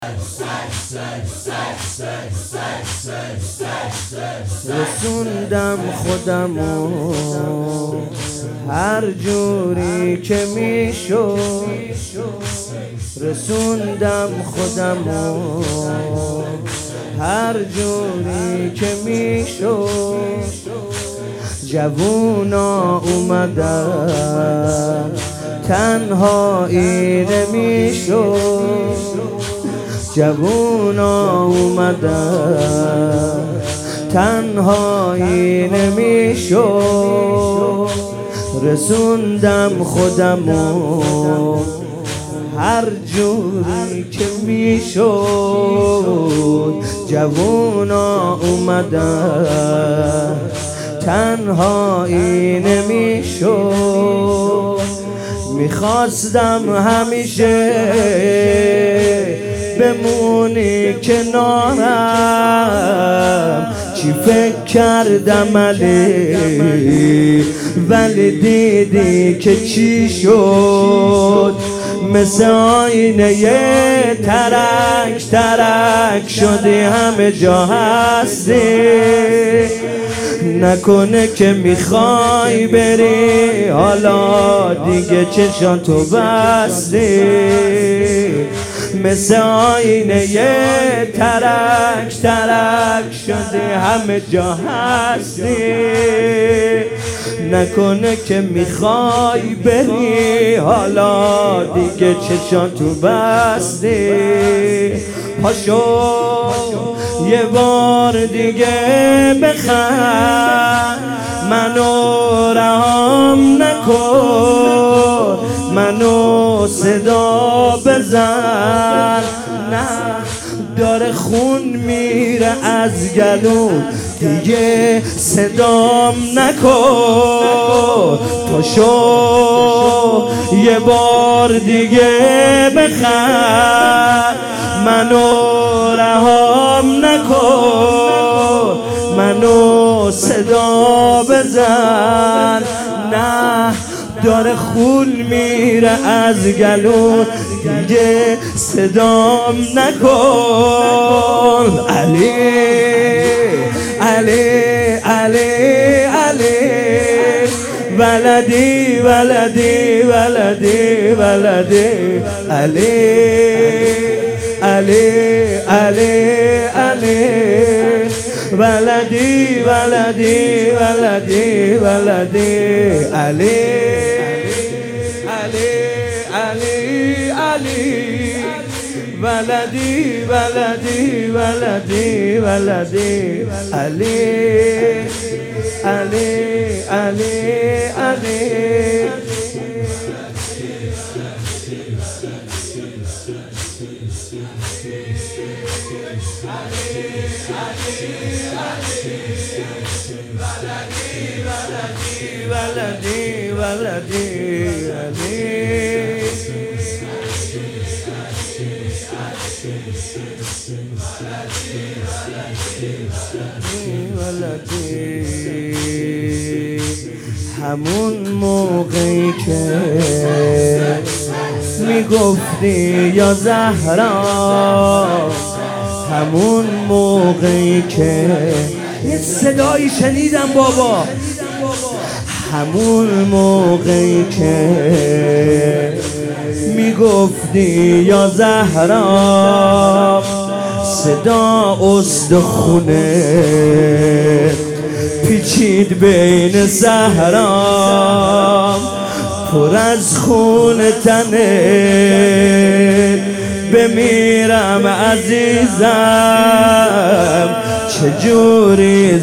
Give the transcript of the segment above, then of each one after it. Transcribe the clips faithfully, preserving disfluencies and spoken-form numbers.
رسوندم خودمو هر جوری که میشد، رسوندم خودمو هر جوری که میشد. جوونا اومدن تنهایی نمیشد، جوونا اومدن تنهایی نمیشد. رسوندم خودمو هر جوری که میشد، جوونا اومدن تنهایی نمیشد. میخواستم همیشه بمونی کنارم، چی فکر کردم علی ولی دیدی که چی شد. مثل آینه یه ترک ترک شدی، همه جا هستی. نکنه که میخوای بری حالا دیگه چشاتو بستی. مثل آینه یه ترک ترک شدی، همه جا هستی. نکنه که میخوای بری حالا دیگه چشاتو بستی. پاشو یه بار دیگه بخند، منو رهام نکن، منو صدا بزن. نه داره خون میره از گلوم، دیگه صدام نکن. پاشو یه بار دیگه بخند، منو رهام نکن، منو صدا بزن. نه داره خون میره از گلون، دیگه صدام نکن. علی علی علی علی ولدی ولدی ولدی ولدی علی علی علی علی ولدی ولدی ولدی ولدی علی علی علی علی ولدی ولدی ولدی ولدی علی علی علی علی ولدی ولدی علی ولدی. همون موقعی که میگفتی یا زهرا، همون موقعی که یه صدایی شنیدم بابا، همون موقعی که میگفتی یا زهرا، صدا استخونه پیچید بین صحرا. پر از خون تنه بمیرم عزیزم، چجوری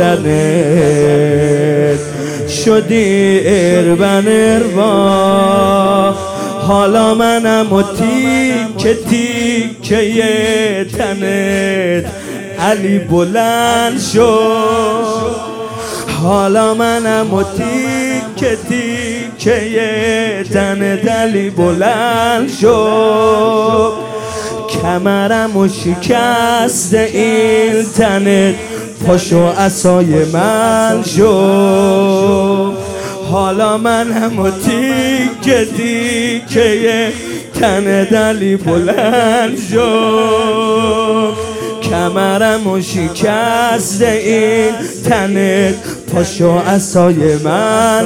زدنت شدی اربن اربا. حالا منم و تیکه تیکه تنت علی بلند شد. حالا منم و تیکه تیکه تنت علی بلند شد. کمرم و شکست این تنت پاشو عصای من شد. حالا من هم و تیکه تیکه تن دلی بلند شد، کمرمو شکسته این تنت، پاشو عصای من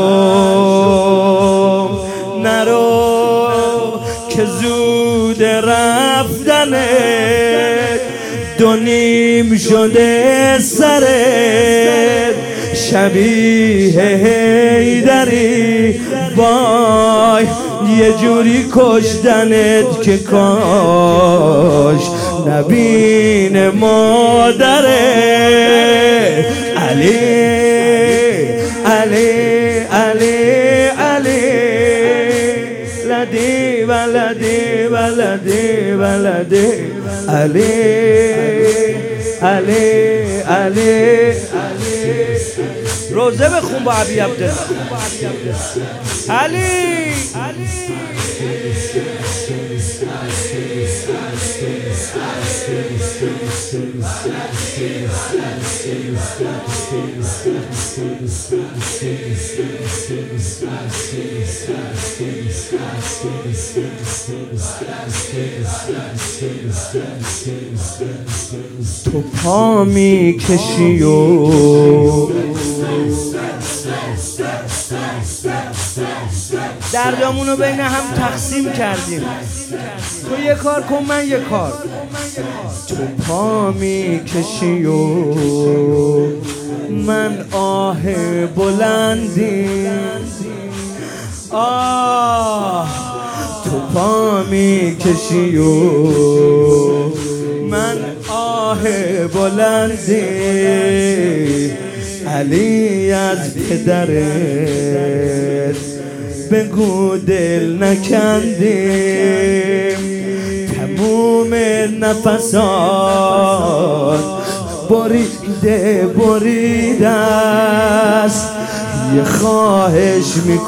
شد. نرو که زود رفتنت، دو نیم شده سرت، شبیه حیدری وای یه جوری کشتنت که کاش نبین مادره. علی علی علی علی لدی ولدی ولدی ولدی علی علی علی روزه بخون با عبی عبدالله. علی تو پا می کشی و دردامونو بین هم تقسیم کردیم، تو یه کار کن من یه کار. تو پا می کشی و من آه بلندی، آه تو پا می کشی و من آه بلندی. علی از پدرت بگو دل نکندیم، تموم نفسات بریده بریده است. یه خواهش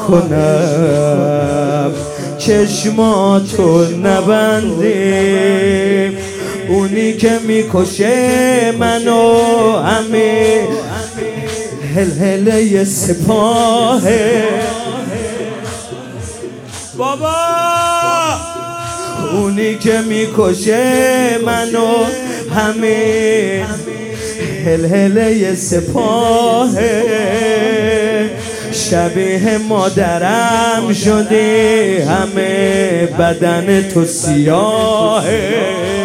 میکنم چشماتو نبندیم، اونی که میکشه منو همه هلهله سپاهه. بابا اونی که میکشه منو همه هلهله سپاهه. شبیه مادرم شدی همه بدن تو سیاهه.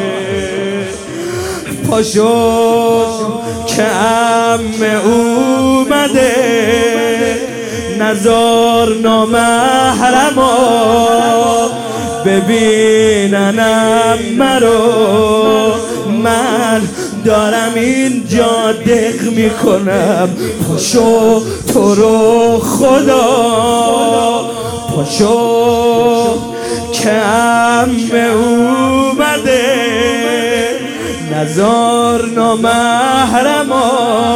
پاشو که عمه اومده، نزار نامحرما ببیننم مرو، من دارم اینجا دق میکنم. پاشو تو رو خدا، پاشو که عمه اومده، نزار نامحرما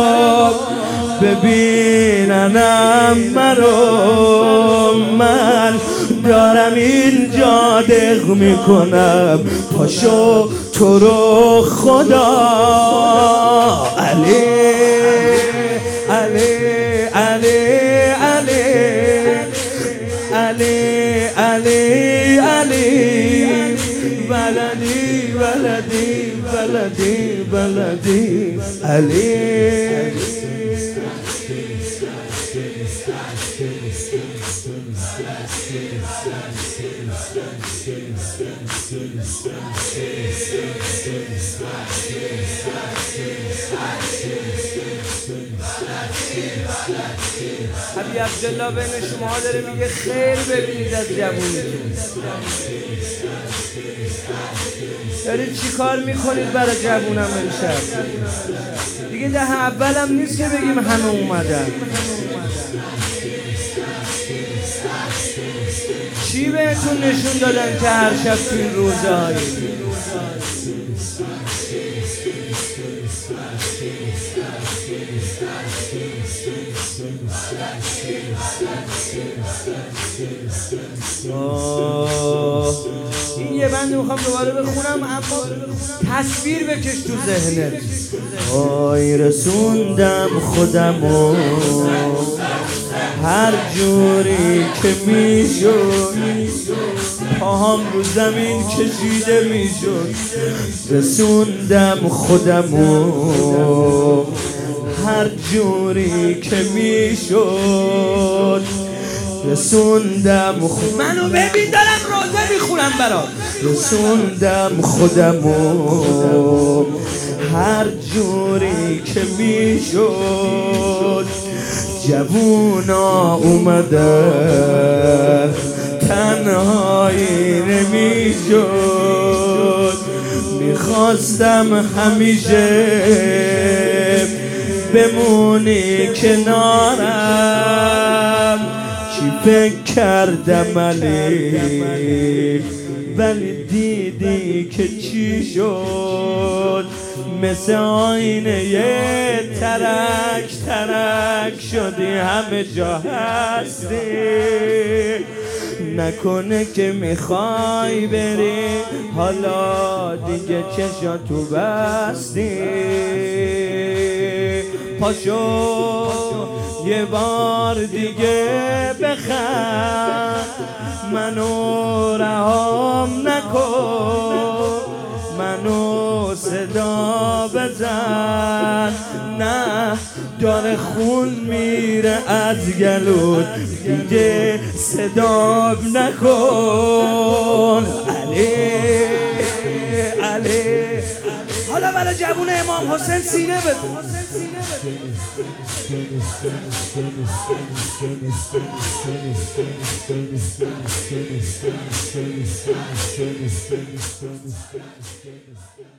ببیننم مرو، من دارم اینجا دق میکنم. پاشو تو رو خدا. علی علی علی علی علی علی علی بلدی بلدی بلدی بلدی علی. عبی عبدالله بین شما داره میگه خیر ببینید از جوونیتون. دارید چی کار میکنید برای جوونم امشب؟ دیگه ده اولم نیست که بگیم همه اومدن. چی بهتون نشون دادن که هر شب تو این روزه هایی؟ این یه بند میخوام دوباره بخونم، اما تصویر بکش تو ذهنت. آی رسوندم خودمو هر جوری که میشد، پاهم رو زمین کشیده میشد. رسوندم خودمو هر جوری که میشد، رسوندم خود منو ببین دارم روزه میخونم برات. رسوندم خودمو هر جوری که میشد. جوونا اومدن تنهایی نمیشد. میخواستم همیشه بمونی کنارم. چی فکر کردم علی ولی دیدی که چی شد. مثل آینه یه ترک ترک شدی همه جا هستی. نکنه که میخوای بری حالا دیگه چشاتو بستی. پاشو یه بار دیگه بخند، منو رهام نکن، منو صدا بزن. نه داره خون میره از گلوت دیگه صدام نکن. علی علی حالا برای جوون امام حسین سینه بده.